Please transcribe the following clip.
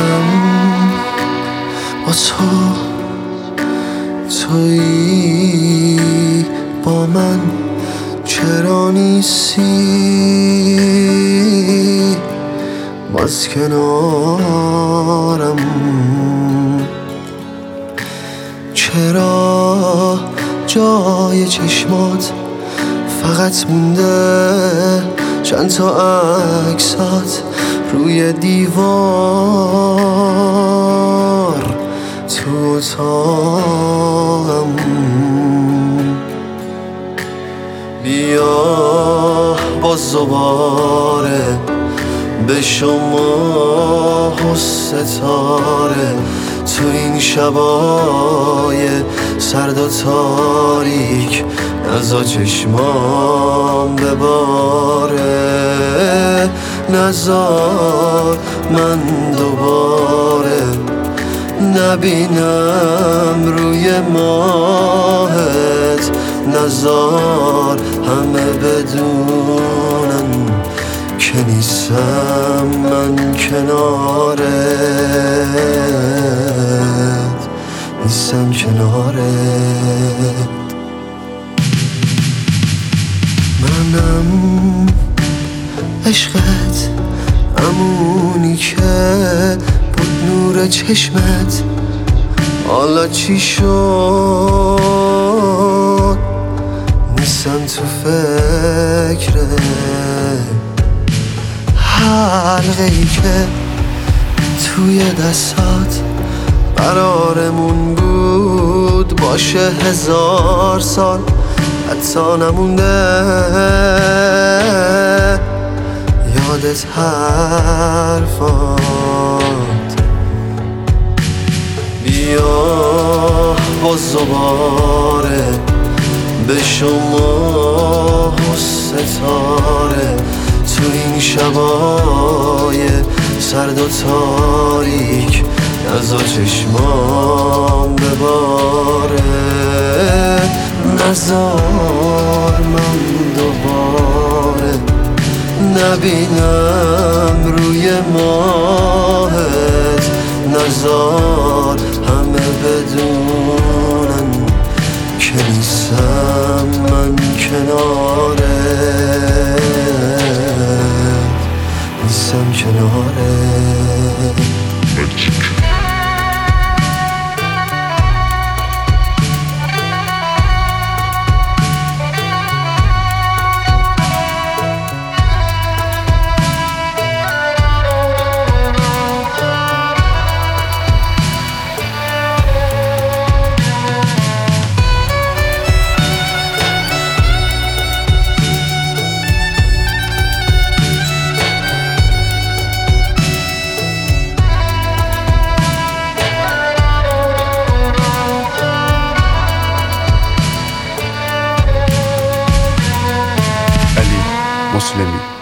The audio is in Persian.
منم با تویی با من، چرا نیستی باز کنارم؟ چرا جای چشمات فقط مونده چند تا عکسات روی دیوار تو اتاقم؟ بیا باز دوباره به شما و ستاره تو این شبای سرد و تاریک، نزا چشمام بباره، نزار من دوباره نبینم روی ماهت، نزار همه بدونن که نیستم من کنارت، نیستم کنارت. منم عشقت، همونی که بود نور چشمت، حالا چی شد؟ نیستم تو فکرت. حلقه‌ای که توی دستات قرارمون بود باشه 1000 سال، حتی نمونده یادت حرفات. بیا باز دوباره به شما و ستاره تو این شبای سرد و تاریک، نزا چشمام بباره، نزار من دوباره نبینم روی ماهت، نزار همه بدونن که نیستم من کنارت، نیستم کنارت. علی مسلمی.